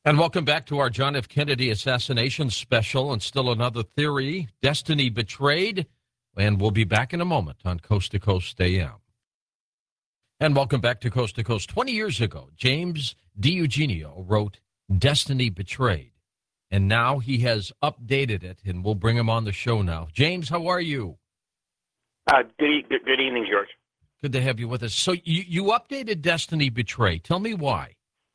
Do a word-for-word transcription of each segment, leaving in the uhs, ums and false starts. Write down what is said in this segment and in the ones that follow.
And welcome back to our John F. Kennedy assassination special, and still another theory, Destiny Betrayed. And we'll be back in a moment on Coast to Coast A M. And welcome back to Coast to Coast. twenty years ago, James DiEugenio wrote Destiny Betrayed. And now he has updated it, and we'll bring him on the show now. James, how are you? Uh, good, e- good, good evening, George. Good to have you with us. So you, you updated Destiny Betrayed. Tell me why.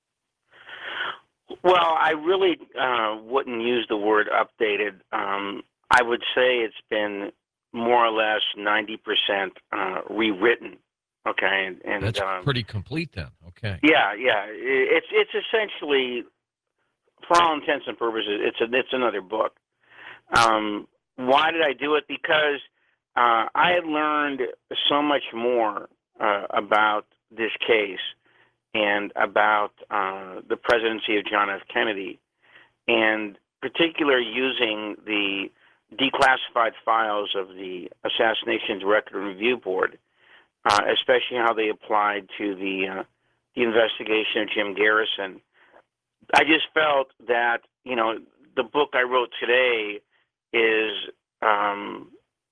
Well, I really uh, wouldn't use the word updated. Um, I would say it's been more or less ninety percent uh, rewritten. Okay, and, and That's um, pretty complete then. Okay. yeah, yeah. It's it's essentially, for all intents and purposes, it's a, it's another book. Um, why did I do it? Because uh, I had learned so much more uh, about this case and about uh, the presidency of John F. Kennedy, and particular using the declassified files of the Assassinations Record and Review Board, uh, especially how they applied to the uh, the investigation of Jim Garrison. I just felt that, you know, the book I wrote today is um,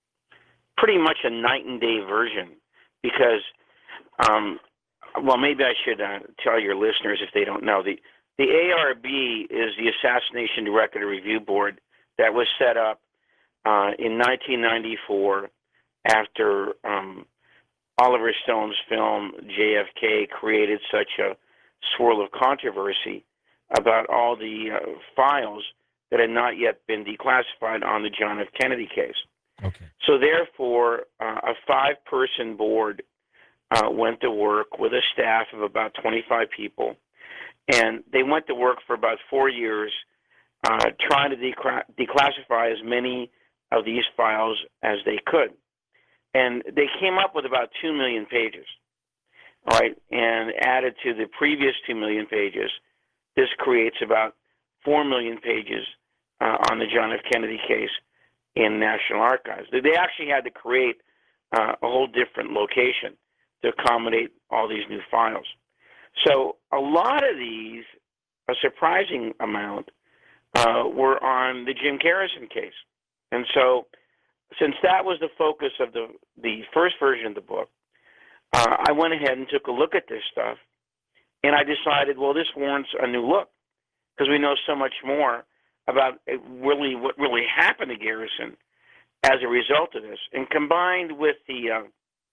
pretty much a night and day version because um, well, maybe I should uh, tell your listeners if they don't know. The the A R B is the Assassination Record and Review Board that was set up uh, in nineteen ninety-four after um, Oliver Stone's film J F K created such a swirl of controversy about all the uh, files that had not yet been declassified on the John F. Kennedy case. Okay. So therefore, uh, a five-person board Uh, went to work with a staff of about twenty-five people, and they went to work for about four years uh, trying to decla- declassify as many of these files as they could. And they came up with about two million pages, all right, and added to the previous two million pages, this creates about four million pages uh, on the John F. Kennedy case in National Archives. They actually had to create uh, a whole different location to accommodate all these new files. So a lot of these, a surprising amount, uh, were on the Jim Garrison case. And so since that was the focus of the, the first version of the book, uh, I went ahead and took a look at this stuff, and I decided, well, this warrants a new look because we know so much more about really what really happened to Garrison as a result of this. And combined with the uh,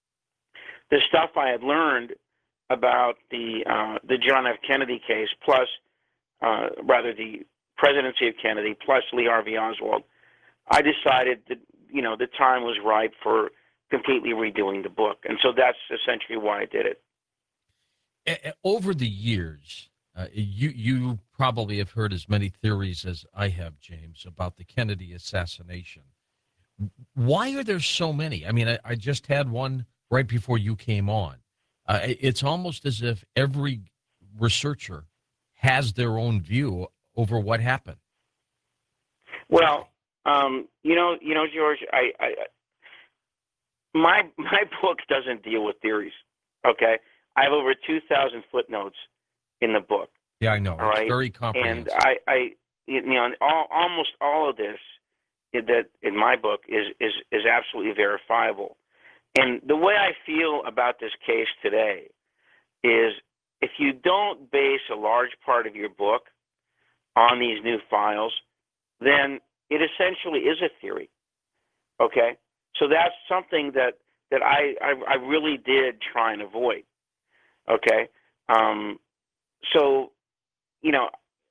the stuff I had learned about the uh, the John F. Kennedy case, plus uh, rather the presidency of Kennedy, plus Lee Harvey Oswald, I decided that you know the time was ripe for completely redoing the book, and so that's essentially why I did it. Over the years, uh, you you probably have heard as many theories as I have, James, about the Kennedy assassination. Why are there so many? I mean, I, I just had one right before you came on. Uh, it's almost as if every researcher has their own view over what happened. Well, um, you know, you know, George, I, I, my my book doesn't deal with theories. Okay, I have over two thousand footnotes in the book. Yeah, I know. All it's right? very comprehensive. And I, I, you know, all, almost all of this that in my book is is is absolutely verifiable. And the way I feel about this case today is if you don't base a large part of your book on these new files, then it essentially is a theory. Okay? So that's something that, that I, I, I really did try and avoid. Okay? Um, so, you know,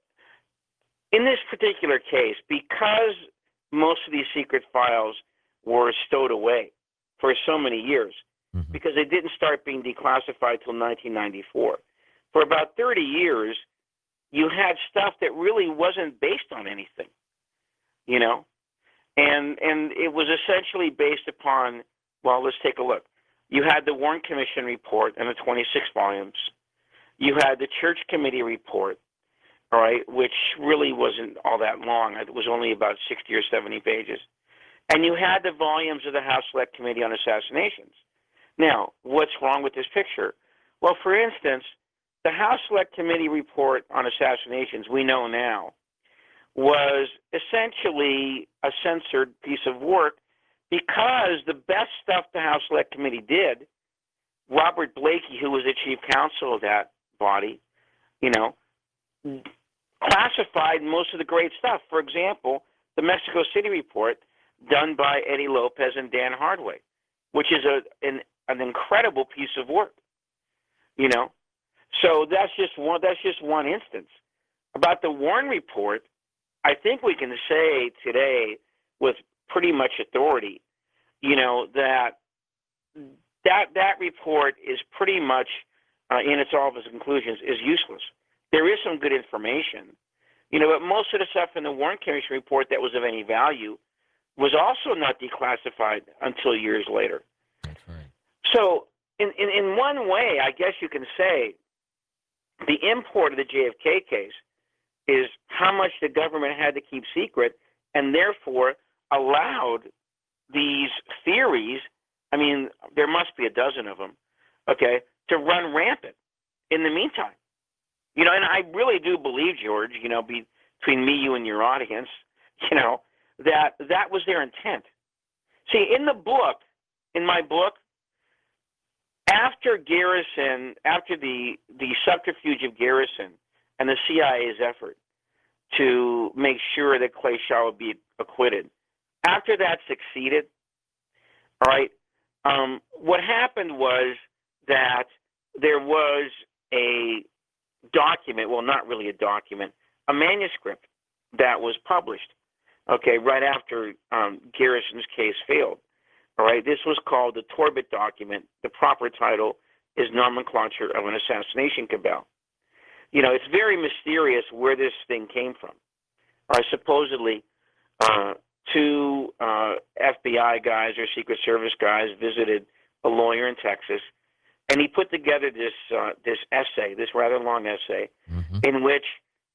in this particular case, because most of these secret files were stowed away for so many years, mm-hmm. because they didn't start being declassified till nineteen ninety-four. For about thirty years, you had stuff that really wasn't based on anything, you know? And and it was essentially based upon, well, let's take a look. You had the Warren Commission report in the twenty-six volumes. You had the Church Committee report, all right, which really wasn't all that long. It was only about sixty or seventy pages. And you had the volumes of the House Select Committee on Assassinations. Now, what's wrong with this picture? Well, for instance, the House Select Committee report on assassinations, we know now, was essentially a censored piece of work because the best stuff the House Select Committee did, Robert Blakey, who was the chief counsel of that body, you know, classified most of the great stuff. For example, the Mexico City report done by Eddie Lopez and Dan Hardway, which is a an, an incredible piece of work, you know. So that's just one. That's just one instance. About the Warren report, I think we can say today with pretty much authority, you know, that that that report is pretty much, uh, in its all of its conclusions, is useless. There is some good information, you know, but most of the stuff in the Warren Commission report that was of any value was also not declassified until years later. That's right. So, in, in, in one way, I guess you can say the import of the J F K case is how much the government had to keep secret and therefore allowed these theories, I mean, there must be a dozen of them, okay, to run rampant in the meantime. You know, and I really do believe, George, you know, be, between me, you, and your audience, you know, that that was their intent. See, in the book, in my book, after Garrison, after the, the subterfuge of Garrison and the C I A's effort to make sure that Clay Shaw would be acquitted, after that succeeded, all right, um, what happened was that there was a document, well, not really a document, a manuscript that was published, okay, right after um, Garrison's case failed. All right, this was called the Torbit document. The proper title is Nomenclature of an Assassination Cabal. You know, it's very mysterious where this thing came from. All right, supposedly, uh, two uh, F B I guys or Secret Service guys visited a lawyer in Texas, and he put together this uh, this essay, this rather long essay, mm-hmm. in which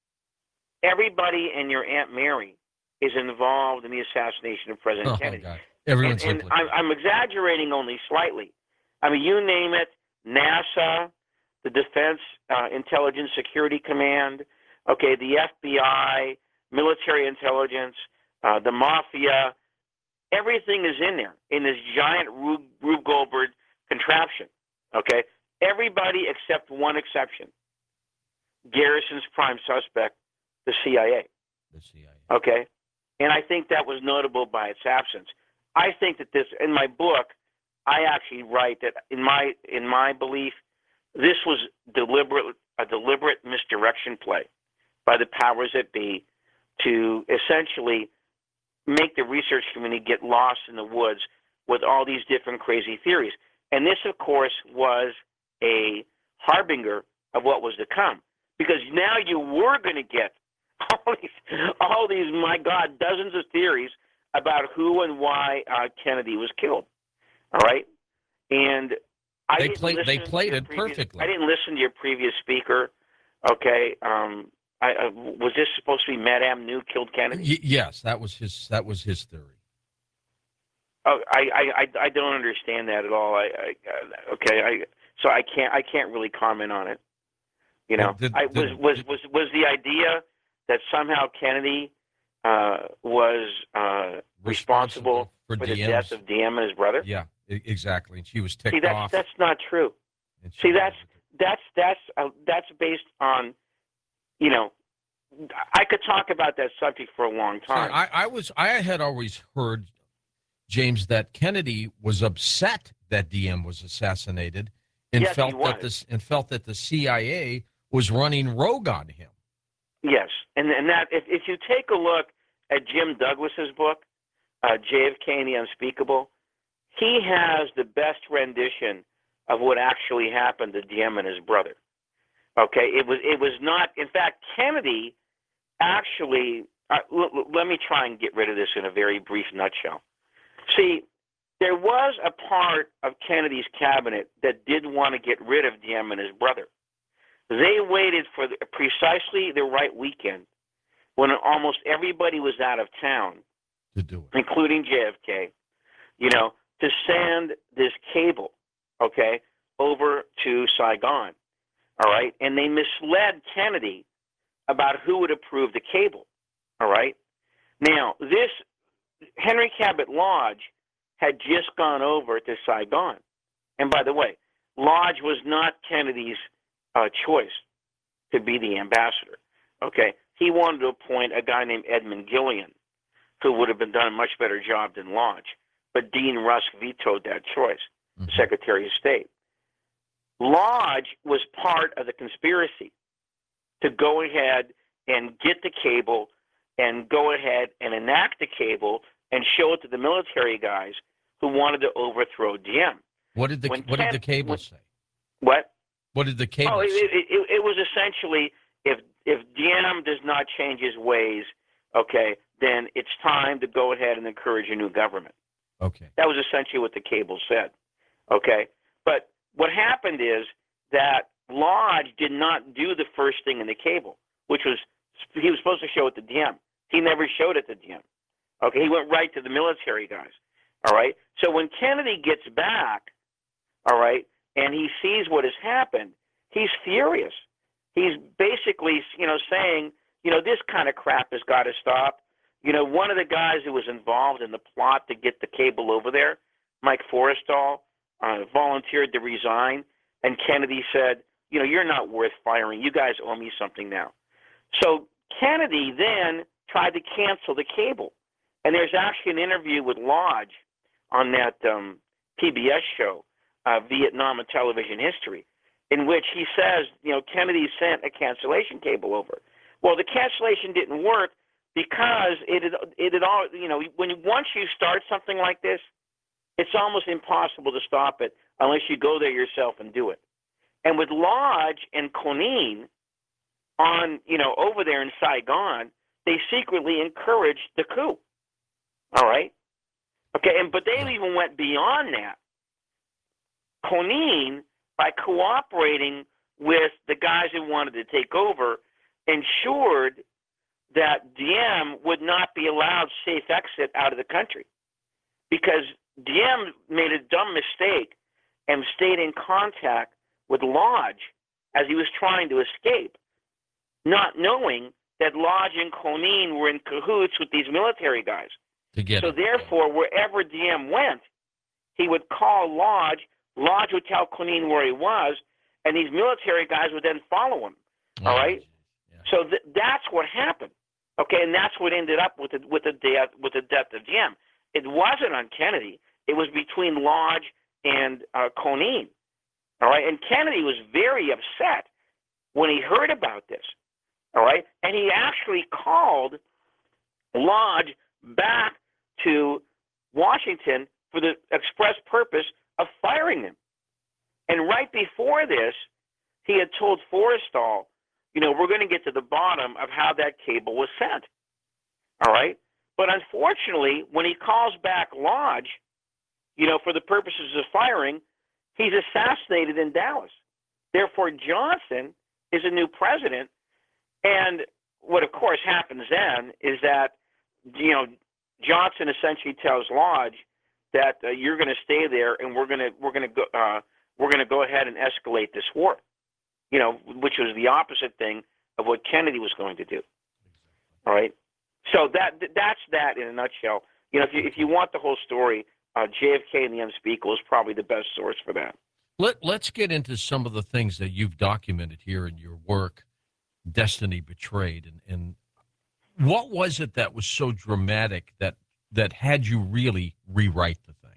everybody and your Aunt Mary is involved in the assassination of President oh, Kennedy. God. Everyone's and and I'm, I'm exaggerating only slightly. I mean, you name it, NASA, the Defense uh, Intelligence Security Command, okay, the F B I, military intelligence, uh, the mafia, everything is in there in this giant Rube, Rube Goldberg contraption, okay? Everybody except one exception, Garrison's prime suspect, the C I A. The C I A. Okay? And I think that was notable by its absence. I think that this, in my book, I actually write that in my in my belief, this was deliberate a deliberate misdirection play by the powers that be to essentially make the research community get lost in the woods with all these different crazy theories. And this, of course, was a harbinger of what was to come, because now you were going to get all these, all these, my God, dozens of theories about who and why uh, Kennedy was killed. All right, and I they didn't played. listen They to played your it previous, perfectly. I didn't listen to your previous speaker. Okay, um, I, uh, was this supposed to be Madame New killed Kennedy? Y- yes, that was his. That was his theory. Oh, I, I, I, I don't understand that at all. I, I uh, okay, I so I can't I can't really comment on it. You know, Did, I, did, was was was was the idea that somehow Kennedy uh, was uh, responsible, responsible for, for the death of D M and his brother? Yeah, exactly. And she was ticked See, that's, off. that's not true. See, that's that's that's uh, that's based on, you know, I could talk about that subject for a long time. See, I, I was I had always heard, James, that Kennedy was upset that D M was assassinated, and yes, felt he was. that this and felt that the C I A was running rogue on him. Yes, and and that if if you take a look at Jim Douglas's book, uh, J F K and the Unspeakable, he has the best rendition of what actually happened to D M and his brother. Okay, it was it was not. In fact, Kennedy actually. Uh, l- l- let me try and get rid of this in a very brief nutshell. See, there was a part of Kennedy's cabinet that did want to get rid of D M and his brother. They waited for the, precisely the right weekend when almost everybody was out of town, to do it, including J F K, you know, to send this cable, okay, over to Saigon, all right? And they misled Kennedy about who would approve the cable, all right? Now, this Henry Cabot Lodge had just gone over to Saigon. And by the way, Lodge was not Kennedy's uh, choice to be the ambassador, okay? He wanted to appoint a guy named Edmund Gillian, who would have been done a much better job than Lodge. But Dean Rusk vetoed that choice, mm-hmm. the Secretary of State. Lodge was part of the conspiracy to go ahead and get the cable and go ahead and enact the cable and show it to the military guys who wanted to overthrow Diem. What did the when What Ken, did the cable when, say? What? What did the cable oh, it, say? It, it, it was essentially if if Diem does not change his ways, okay, then it's time to go ahead and encourage a new government. Okay. That was essentially what the cable said. Okay. But what happened is that Lodge did not do the first thing in the cable, which was he was supposed to show it to Diem. He never showed it to Diem. Okay. He went right to the military guys. All right. So when Kennedy gets back, all right, and he sees what has happened, he's furious. He's basically, you know, saying, you know, this kind of crap has got to stop. You know, one of the guys who was involved in the plot to get the cable over there, Mike Forrestal, uh, volunteered to resign, and Kennedy said, you know, you're not worth firing. You guys owe me something now. So Kennedy then tried to cancel the cable. And there's actually an interview with Lodge on that um, P B S show, uh, Vietnam and Television History, in which he says, you know, Kennedy sent a cancellation cable over. Well, the cancellation didn't work because it had, it had all, you know, when once you start something like this, it's almost impossible to stop it unless you go there yourself and do it. And with Lodge and Conine on, you know, over there in Saigon, they secretly encouraged the coup. All right? Okay, and but they even went beyond that. Conine, by cooperating with the guys who wanted to take over, ensured that Diem would not be allowed safe exit out of the country, because Diem made a dumb mistake and stayed in contact with Lodge as he was trying to escape, not knowing that Lodge and Conine were in cahoots with these military guys. To so therefore, wherever Diem went, he would call Lodge. Lodge would tell Conine where he was, and these military guys would then follow him. All right. Yeah. So th- that's what happened. Okay, and that's what ended up with the with the death with the death of Diem. It wasn't on Kennedy. It was between Lodge and uh, Conine. All right, and Kennedy was very upset when he heard about this. All right, and he actually called Lodge back to Washington for the express purpose of firing him. And right before this, he had told Forrestal, you know, we're going to get to the bottom of how that cable was sent. All right? But unfortunately, when he calls back Lodge, you know, for the purposes of firing, he's assassinated in Dallas. Therefore, Johnson is a new president. And what, of course, happens then is that, you know, Johnson essentially tells Lodge that uh, you're going to stay there, and we're going to we're going to go uh, we're going to go ahead and escalate this war. You know, which was the opposite thing of what Kennedy was going to do. All right. So that that's that in a nutshell. You know, if you if you want the whole story, uh, J F K and the Unspeakable is probably the best source for that. Let Let's get into some of the things that you've documented here in your work, Destiny Betrayed, and and. What was it that was so dramatic that that had you really rewrite the thing?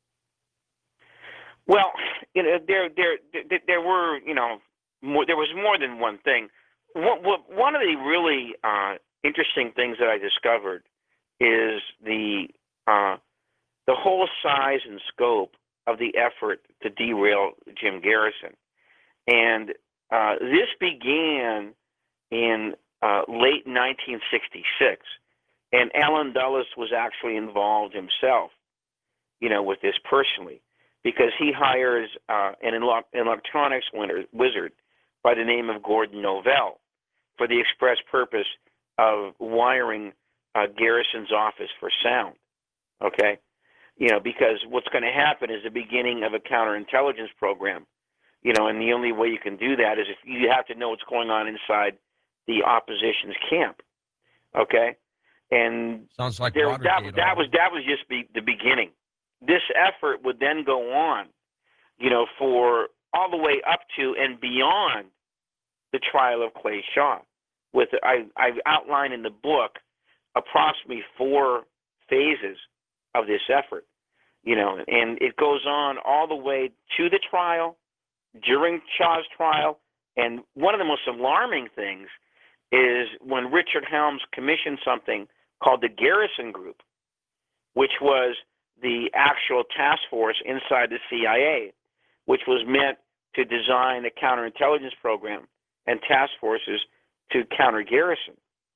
Well, you know, there there there, there were you know more, there was more than one thing. One, one of the really uh, interesting things that I discovered is the uh, the whole size and scope of the effort to derail Jim Garrison, and uh, this began in Uh, late nineteen sixty-six, and Alan Dulles was actually involved himself, you know, with this personally, because he hires uh, an electronics wizard by the name of Gordon Novell for the express purpose of wiring uh, Garrison's office for sound, okay? You know, because what's going to happen is the beginning of a counterintelligence program You know, and the only way you can do that is if you have to know what's going on inside the opposition's camp. Okay, and sounds like there, Watergate. that, that was that was just be, the beginning. This effort would then go on, you know, for all the way up to and beyond the trial of Clay Shaw. With I I've outlined in the book approximately four phases of this effort, you know, and it goes on all the way to the trial, during Shaw's trial, and one of the most alarming things is when Richard Helms commissioned something called the Garrison Group, which was the actual task force inside the C I A, which was meant to design a counterintelligence program and task forces to counter Garrison.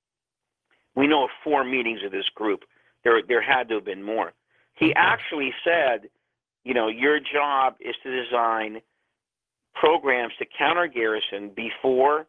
We know of four meetings of this group. There, there had to have been more. He actually said, you know, your job is to design programs to counter Garrison before,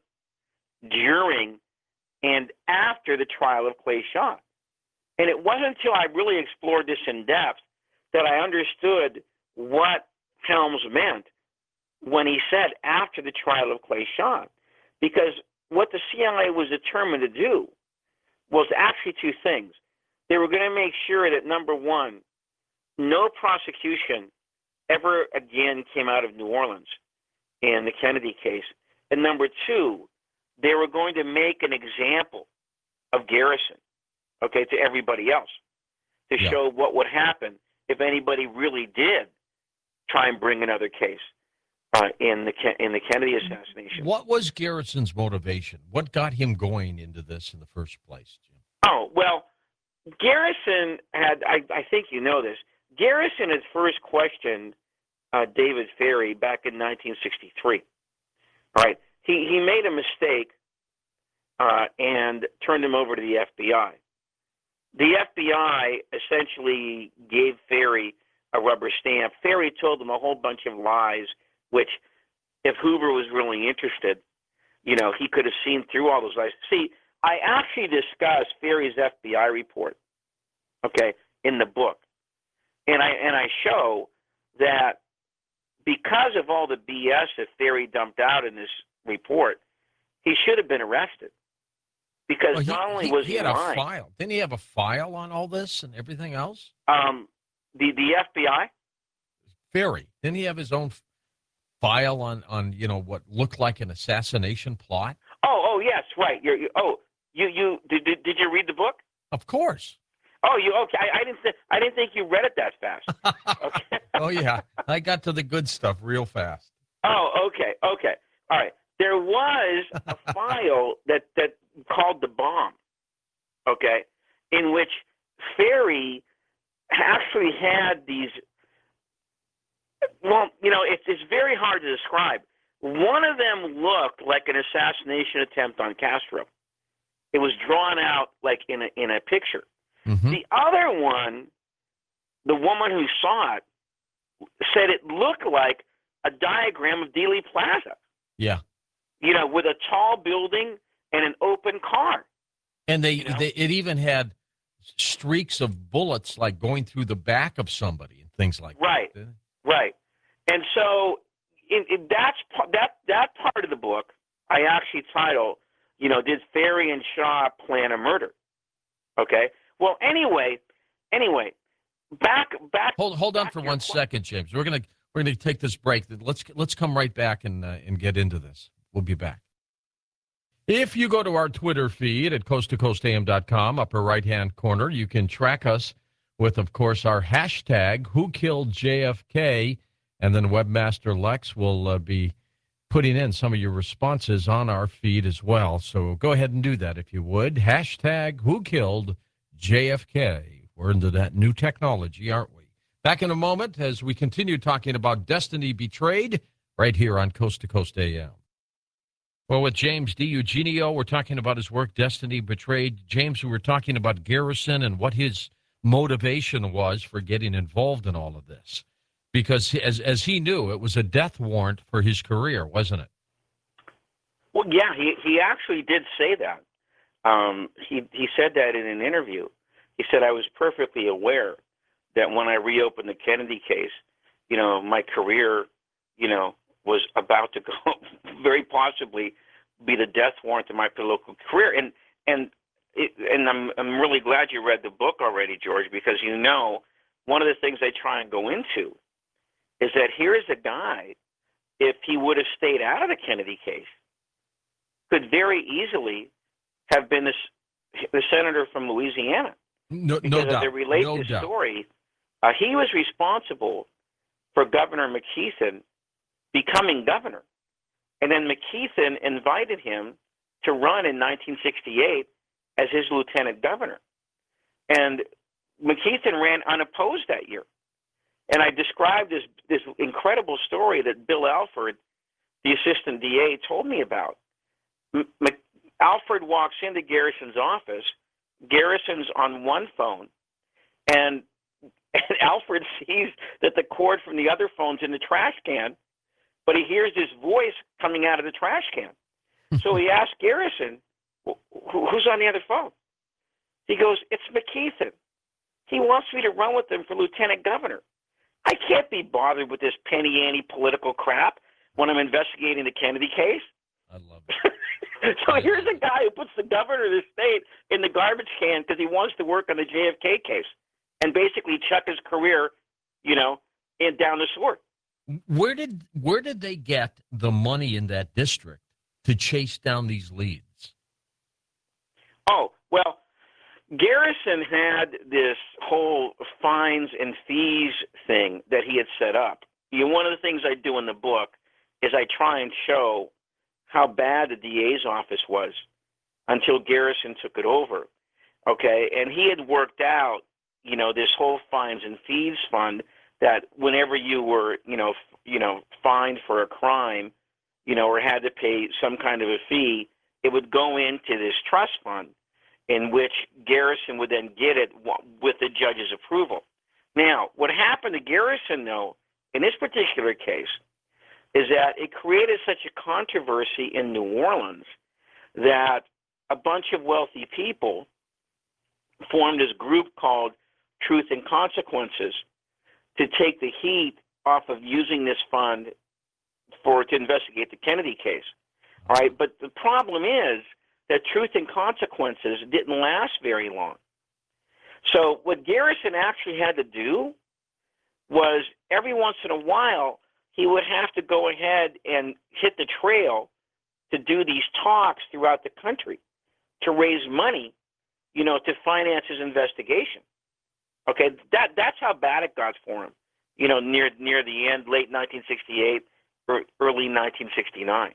during, and after the trial of Clay Shaw. And it wasn't until I really explored this in depth that I understood what Helms meant when he said after the trial of Clay Shaw. Because what the C I A was determined to do was actually two things. They were going to make sure that, number one, no prosecution ever again came out of New Orleans in the Kennedy case. And number two, they were going to make an example of Garrison, okay, to everybody else to yeah. show what would happen if anybody really did try and bring another case uh, in the in the Kennedy assassination. What was Garrison's motivation? What got him going into this in the first place, Jim? Oh, well, Garrison had, I, I think you know this, Garrison had first questioned uh, David Ferrie back in nineteen sixty-three. All right. He, he made a mistake uh, and turned him over to the F B I. The F B I essentially gave Ferrie a rubber stamp. Ferrie told them a whole bunch of lies, which if Hoover was really interested, you know, he could have seen through all those lies. See, I actually discuss Ferrie's F B I report, okay, in the book. And I and I show that because of all the B S that Ferrie dumped out in this report, he should have been arrested. Because well, he, not only he, was he, he had lying, a file. Didn't he have a file on all this and everything else? Um, the the F B I. Ferrie, didn't he have his own file on, on you know what looked like an assassination plot? Oh, oh yes, right. You're, you oh, you you did, did did you read the book? Of course. Oh, you okay? I, I didn't th- I didn't think you read it that fast. Okay. Oh yeah, I got to the good stuff real fast. Oh, okay, okay, all right. There was a file that that called the bomb, okay, in which Ferrie actually had these. Well, you know, it's it's very hard to describe. One of them looked like an assassination attempt on Castro. It was drawn out like in a in a picture. Mm-hmm. The other one, the woman who saw it, said it looked like a diagram of Dealey Plaza. Yeah. You know, with a tall building and an open car. And they, you know? they it even had streaks of bullets like going through the back of somebody and things like right. that. Right, right. And so in, in that's that that part of the book I actually title, you know, did Ferrie and Shaw plan a murder? Okay. Well, anyway, anyway, back back. Hold hold on back for to one your second, James. We're gonna we're gonna take this break. Let's let's come right back and uh, and get into this. We'll be back. If you go to our Twitter feed at coast to coast a m dot com, upper right hand corner, you can track us with, of course, our hashtag Who Killed J F K, and then Webmaster Lex will uh, be putting in some of your responses on our feed as well. So go ahead and do that if you would. Hashtag Who Killed J F K. We're into that new technology, aren't we? Back in a moment as we continue talking about Destiny Betrayed right here on Coast to Coast A M. Well, with James DiEugenio, we're talking about his work, Destiny Betrayed. James, we were talking about Garrison and what his motivation was for getting involved in all of this. Because as as he knew, it was a death warrant for his career, wasn't it? Well, yeah, he, he actually did say that. Um, he, he said that in an interview. He said, I was perfectly aware that when I reopened the Kennedy case, you know, my career, you know, was about to go, very possibly, be the death warrant of my political career. And and it, and I'm I'm really glad you read the book already, George, because you know one of the things I try and go into is that here is a guy, if he would have stayed out of the Kennedy case, could very easily have been the, the senator from Louisiana. No, because no as doubt. they relate no this doubt. story, uh, he was responsible for Governor McKeithen becoming governor. And then McKeithen invited him to run in nineteen sixty-eight as his lieutenant governor. And McKeithen ran unopposed that year. And I described this, this incredible story that Bill Alford, the assistant D A, told me about. M- M- Alford walks into Garrison's office. Garrison's on one phone, and, and Alfred sees that the cord from the other phone's in the trash can, but he hears this voice coming out of the trash can. So he asks Garrison, who's on the other phone? He goes, it's McKeithen. He wants me to run with him for lieutenant governor. I can't be bothered with this penny-ante political crap when I'm investigating the Kennedy case. I love it. So here's a guy who puts the governor of the state in the garbage can because he wants to work on the J F K case and basically chuck his career, you know, in down the sword. Where did where did they get the money in that district to chase down these leads? Oh, well, Garrison had this whole fines and fees thing that he had set up. You know, one of the things I do in the book is I try and show how bad the D A's office was until Garrison took it over, okay? And he had worked out, you know, this whole fines and fees fund that whenever you were, you know, f- you know, fined for a crime, you know, or had to pay some kind of a fee, it would go into this trust fund in which Garrison would then get it w- with the judge's approval. Now, what happened to Garrison, though, in this particular case, is that it created such a controversy in New Orleans that a bunch of wealthy people formed this group called Truth and Consequences to take the heat off of using this fund for to investigate the Kennedy case. All right, but the problem is that Truth and Consequences didn't last very long. So what Garrison actually had to do was every once in a while he would have to go ahead and hit the trail to do these talks throughout the country to raise money, you know, to finance his investigation. Okay, that that's how bad it got for him, you know, near near the end, late nineteen sixty-eight, or early nineteen sixty-nine.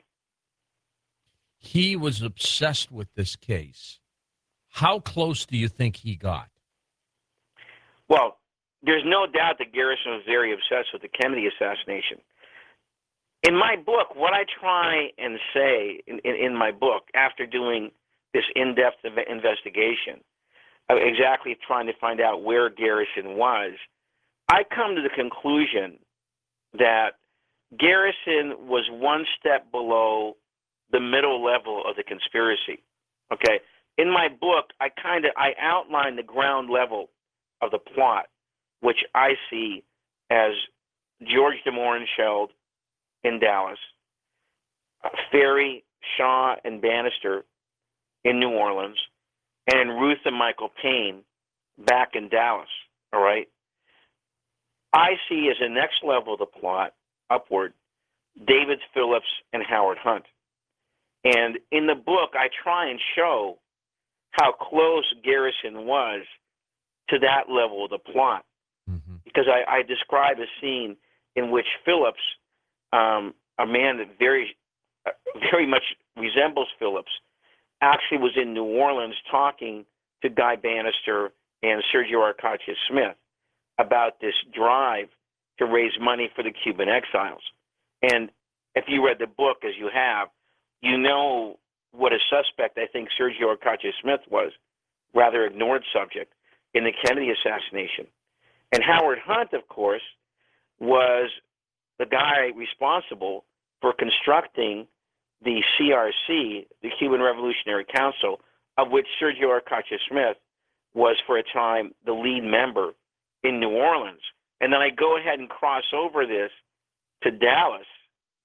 He was obsessed with this case. How close do you think he got? Well, there's no doubt that Garrison was very obsessed with the Kennedy assassination. In my book, what I try and say in, in, in my book, after doing this in-depth investigation, uh, exactly trying to find out where Garrison was, I come to the conclusion that Garrison was one step below the middle level of the conspiracy. Okay, in my book, I kind of I outline the ground level of the plot, which I see as George de Mohrenschildt in Dallas, uh, Ferry, Shaw, and Bannister in New Orleans, and Ruth and Michael Payne back in Dallas. All right. I see as the next level of the plot, upward, David Phillips and Howard Hunt. And in the book, I try and show how close Garrison was to that level of the plot. Mm-hmm. Because I, I describe a scene in which Phillips, um, a man that very, uh, very much resembles Phillips, actually was in New Orleans talking to Guy Bannister and Sergio Arcacha Smith about this drive to raise money for the Cuban exiles. And if you read the book, as you have, you know what a suspect I think Sergio Arcacha Smith was, rather ignored subject in the Kennedy assassination. And Howard Hunt, of course, was the guy responsible for constructing the C R C, the Cuban Revolutionary Council, of which Sergio Arcacha Smith was for a time the lead member in New Orleans. And then I go ahead and cross over this to Dallas,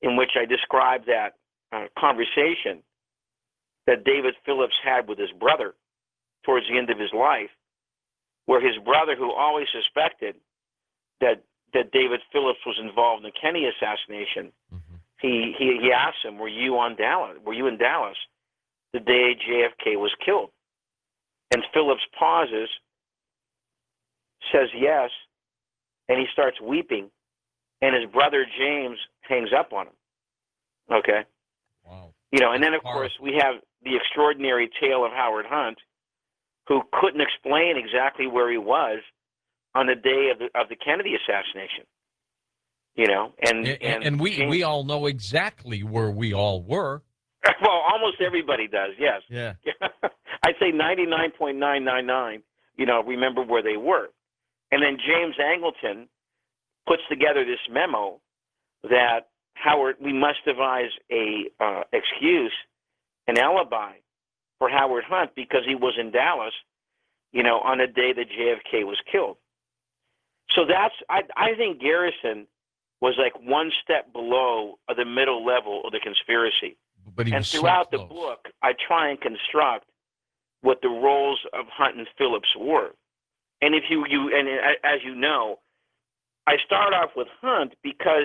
in which I described that uh, conversation that David Phillips had with his brother towards the end of his life, where his brother, who always suspected that that David Phillips was involved in the Kennedy assassination, mm-hmm. he, he he asked him, "Were you on Dallas? Were you in Dallas the day J F K was killed?" And Phillips pauses, says yes, and he starts weeping, and his brother James hangs up on him. Okay. Wow. You know, and then of course we have the extraordinary tale of Howard Hunt, who couldn't explain exactly where he was on the day of the of the Kennedy assassination. You know, and and, and, and we James, we all know exactly where we all were. Well, almost everybody does. Yes. Yeah. I'd say ninety-nine point nine nine nine. You know, remember where they were, and then James Angleton puts together this memo that Howard, we must devise a uh, excuse, an alibi for Howard Hunt because he was in Dallas, you know, on the day that J F K was killed. So that's, I, I think Garrison was like one step below the middle level of the conspiracy. But he and was throughout so the close. book, I try and construct what the roles of Hunt and Phillips were. And if you, you and as you know, I start off with Hunt because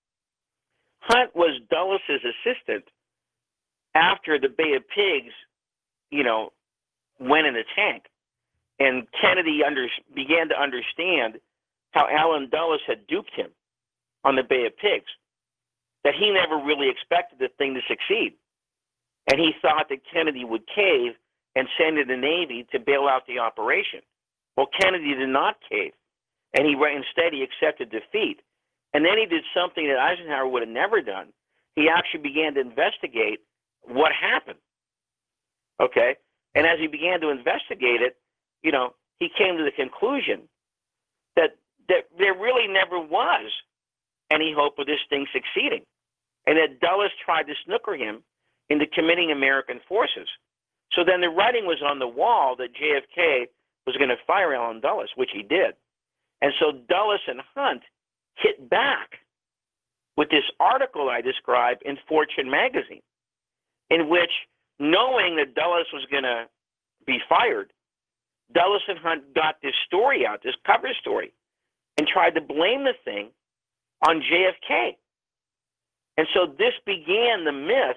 Hunt was Dulles' assistant after the Bay of Pigs, you know, went in the tank. And Kennedy under, began to understand how Allen Dulles had duped him on the Bay of Pigs, that he never really expected the thing to succeed. And he thought that Kennedy would cave and send in the Navy to bail out the operation. Well, Kennedy did not cave, and he instead he accepted defeat. And then he did something that Eisenhower would have never done. He actually began to investigate what happened. Okay? And as he began to investigate it, you know, he came to the conclusion that, that there really never was any hope of this thing succeeding, and that Dulles tried to snooker him into committing American forces. So then the writing was on the wall that J F K was going to fire Allen Dulles, which he did. And so Dulles and Hunt hit back with this article I described in Fortune magazine, in which, knowing that Dulles was going to be fired, Dulles and Hunt got this story out, this cover story, and tried to blame the thing on J F K. And so this began the myth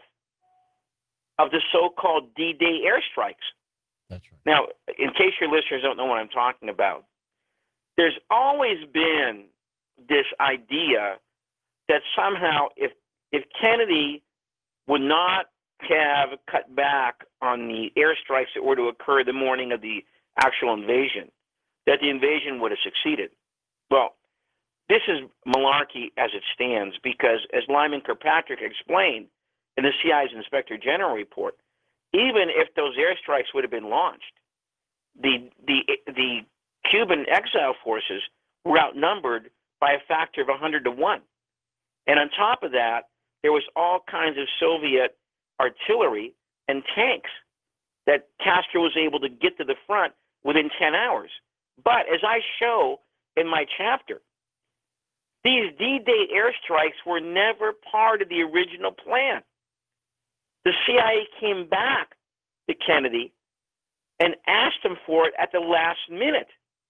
of the so-called D-Day airstrikes. That's right. Now, in case your listeners don't know what I'm talking about, there's always been this idea that somehow if if Kennedy would not have cut back on the airstrikes that were to occur the morning of the actual invasion, that the invasion would have succeeded. Well, this is malarkey as it stands because, as Lyman Kirkpatrick explained in the C I A's Inspector General report, even if those airstrikes would have been launched, the the the Cuban exile forces were outnumbered by a factor of one hundred to one. And on top of that, there was all kinds of Soviet artillery and tanks that Castro was able to get to the front within ten hours. But as I show in my chapter, these D-Day airstrikes were never part of the original plan. The C I A came back to Kennedy and asked him for it at the last minute.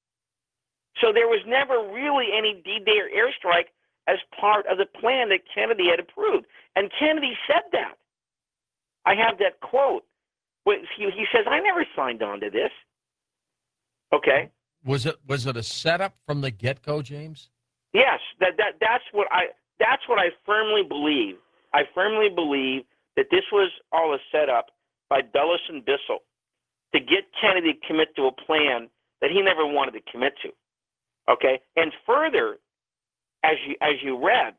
So there was never really any D-Day airstrike as part of the plan that Kennedy had approved. And Kennedy said that. I have that quote. He, he says, I never signed on to this. Okay. Was it was it a setup from the get-go, James? Yes, that, that that's what I that's what I firmly believe. I firmly believe that this was all a setup by Dulles and Bissell to get Kennedy to commit to a plan that he never wanted to commit to. Okay? And further, as you as you read,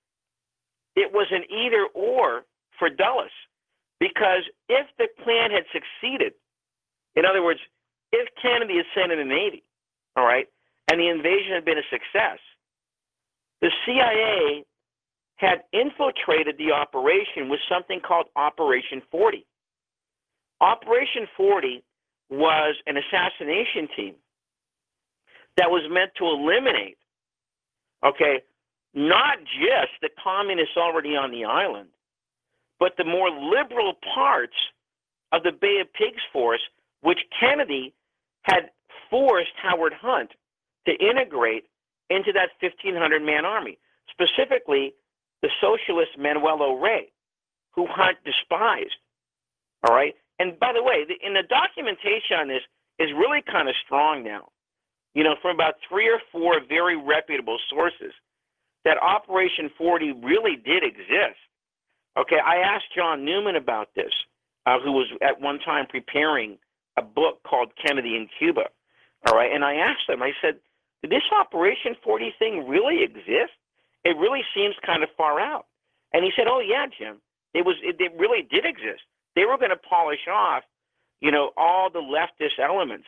it was an either or for Dulles, because if the plan had succeeded, in other words, if Kennedy had sent in the Navy, all right, and the invasion had been a success, the C I A had infiltrated the operation with something called Operation forty. Operation forty was an assassination team that was meant to eliminate, okay, not just the communists already on the island, but the more liberal parts of the Bay of Pigs force, which Kennedy had forced Howard Hunt to integrate into that fifteen hundred man army, specifically the socialist Manuel Rey, who Hunt despised. All right? And by the way, the, in the documentation on this is really kind of strong now, you know, from about three or four very reputable sources, that Operation forty really did exist. Okay, I asked John Newman about this, uh, who was at one time preparing a book called Kennedy in Cuba. All right, and I asked him, I said, did this Operation forty thing really exist? It really seems kind of far out. And he said, oh, yeah, Jim, it was. It, it really did exist. They were going to polish off, you know, all the leftist elements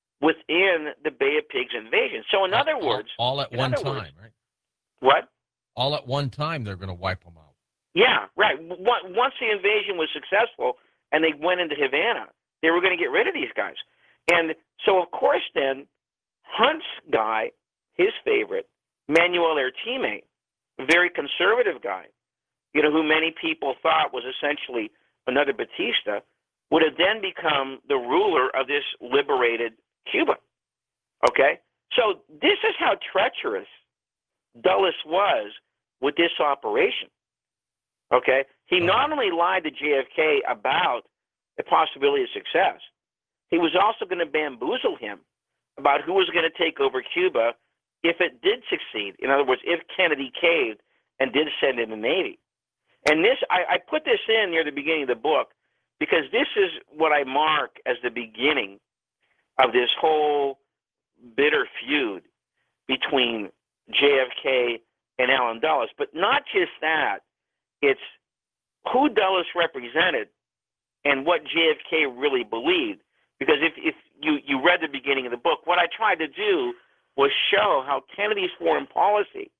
within the Bay of Pigs invasion. So in other all, words... All, all at one time, words, right? What? All at one time, they're going to wipe them out. Yeah, right. Once the invasion was successful and they went into Havana, they were going to get rid of these guys. And so, of course, then, Hunt's guy, his favorite, Manuel Ertime, a very conservative guy, you know, who many people thought was essentially another Batista, would have then become the ruler of this liberated Cuba. Okay? So this is how treacherous Dulles was with this operation. Okay? He not only lied to J F K about the possibility of success, he was also going to bamboozle him about who was going to take over Cuba if it did succeed. In other words, if Kennedy caved and did send in the Navy. And this, I, I put this in near the beginning of the book because this is what I mark as the beginning of this whole bitter feud between J F K and Allen Dulles. But not just that, it's who Dulles represented and what J F K really believed. Because if, if you, you read the beginning of the book, what I tried to do was show how Kennedy's foreign policy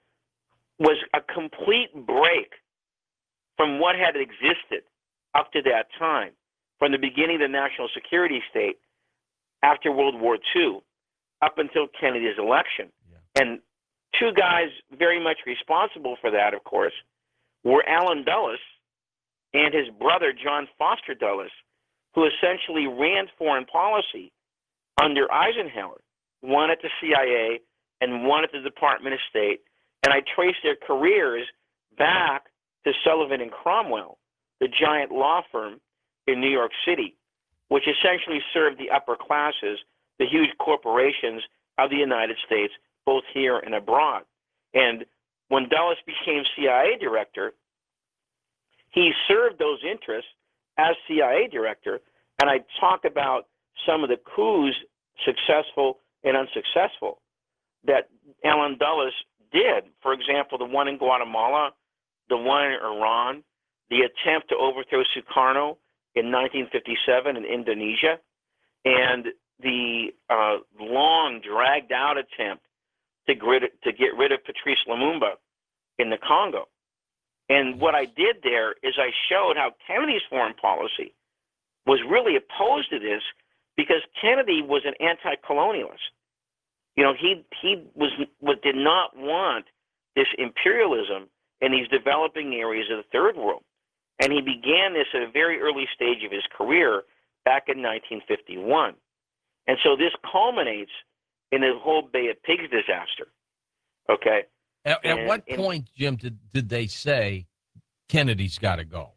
was a complete break from what had existed up to that time, from the beginning of the national security state after World War Two up until Kennedy's election. Yeah. And two guys very much responsible for that, of course, were Allen Dulles and his brother, John Foster Dulles, who essentially ran foreign policy under Eisenhower, one at the C I A and one at the Department of State. And I traced their careers back to Sullivan and Cromwell, the giant law firm in New York City, which essentially served the upper classes, the huge corporations of the United States, both here and abroad. And when Dulles became C I A director, he served those interests as C I A director, and I talk about some of the coups, successful and unsuccessful, that Allen Dulles did. For example, the one in Guatemala, the one in Iran, the attempt to overthrow Sukarno in nineteen fifty-seven in Indonesia, and the uh, long, dragged-out attempt to, grid, to get rid of Patrice Lumumba in the Congo. And what I did there is I showed how Kennedy's foreign policy was really opposed to this because Kennedy was an anti-colonialist. You know, he he was, was did not want this imperialism in these developing areas of the Third World. And he began this at a very early stage of his career back in nineteen fifty-one. And so this culminates in the whole Bay of Pigs disaster. Okay? At, and, at what and, point, Jim, did, did they say Kennedy's got to go?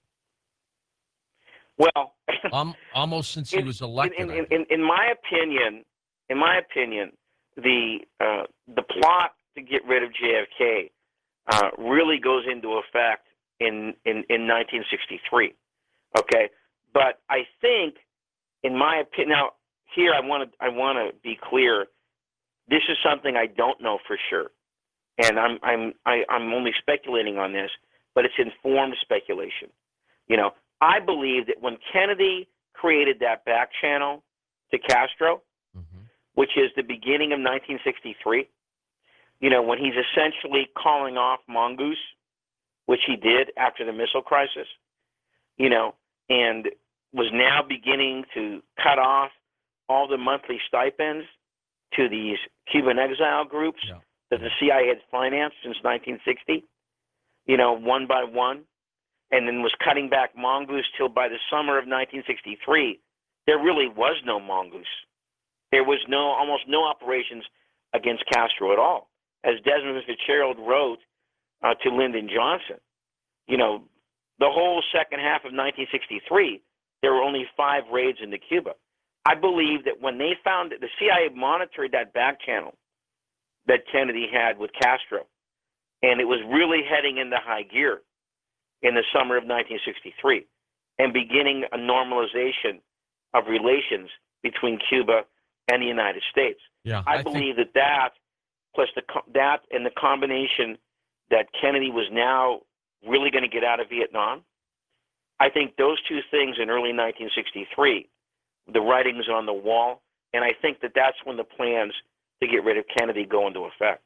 Well, um, almost since he in, was elected. In, in, in, in my opinion, in my opinion, the uh, the plot to get rid of J F K uh, really goes into effect in, in, in nineteen sixty-three. Okay, but I think, in my opinion, now here I want to I want to be clear. This is something I don't know for sure, and I'm I'm I, I'm only speculating on this, but it's informed speculation. You know, I believe that when Kennedy created that back channel to Castro, mm-hmm. which is the beginning of nineteen sixty-three, you know, when he's essentially calling off Mongoose, which he did after the missile crisis, you know, and was now beginning to cut off all the monthly stipends to these Cuban exile groups, yeah. that the C I A had financed since nineteen sixty, you know, one by one, and then was cutting back mongoose till by the summer of nineteen sixty-three, there really was no mongoose. There was no almost no operations against Castro at all. As Desmond Fitzgerald wrote uh, to Lyndon Johnson, you know, the whole second half of nineteen sixty-three, there were only five raids into Cuba. I believe that when they found that the C I A monitored that back channel that Kennedy had with Castro, and it was really heading into high gear in the summer of nineteen sixty-three and beginning a normalization of relations between Cuba and the United States. Yeah, I, I believe think... that that plus the that and the combination that Kennedy was now really going to get out of Vietnam, I think those two things in early nineteen sixty-three, the writings on the wall, and I think that that's when the plans to get rid of Kennedy go into effect.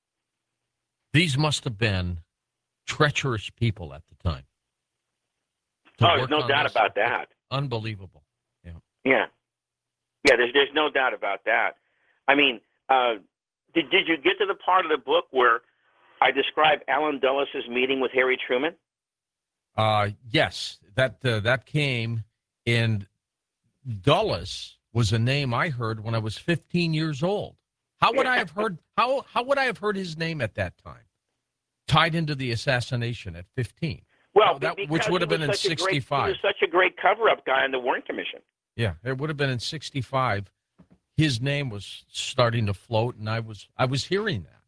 These must have been treacherous people at the time. Oh, there's no doubt about that. Unbelievable. Yeah. Yeah. Yeah, there's, there's no doubt about that. I mean, uh, did, did you get to the part of the book where I describe Allen Dulles' meeting with Harry Truman? Uh, yes, that uh, that came, and Dulles was a name I heard when I was fifteen years old. How would I have heard? How how would I have heard his name at that time? Tied into the assassination at fifteen. Well, oh, that, which would have been in sixty-five. Great, he was such a great cover-up guy on the Warren Commission. Yeah, it would have been in sixty-five. His name was starting to float, and I was I was hearing that.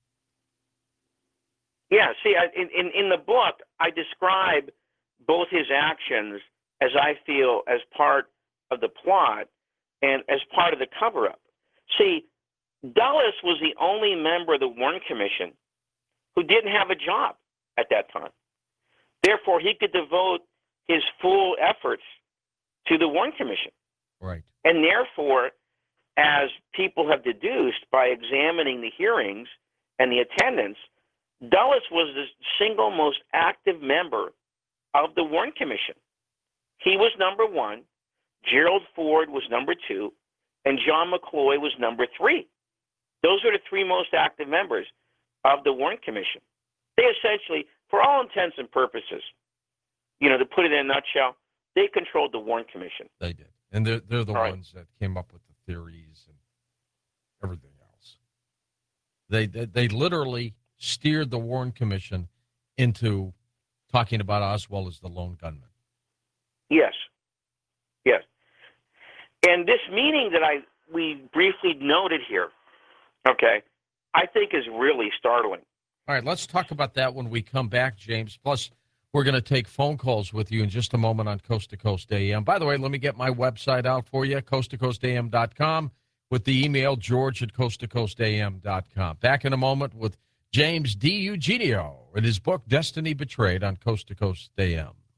Yeah, see, I, in, in in the book, I describe both his actions as I feel as part of the plot and as part of the cover-up. See, Dulles was the only member of the Warren Commission who didn't have a job at that time. Therefore, he could devote his full efforts to the Warren Commission. Right. And therefore, as people have deduced by examining the hearings and the attendance, Dulles was the single most active member of the Warren Commission. He was number one, Gerald Ford was number two, and John McCloy was number three. Those are the three most active members of the Warren Commission. They essentially, for all intents and purposes, you know, to put it in a nutshell, they controlled the Warren Commission. They did. And they're, they're the all ones right. that came up with the theories and everything else. They, they, they literally steered the Warren Commission into talking about Oswald as the lone gunman. Yes. Yes. And this meeting that I we briefly noted here, okay, I think is really startling. All right, let's talk about that when we come back, James. Plus, we're going to take phone calls with you in just a moment on Coast to Coast A M. By the way, let me get my website out for you, coast to coast a m dot com, with the email george at coast to coast a m dot com. Back in a moment with James D. Eugenio and his book, Destiny Betrayed, on Coast to Coast A M.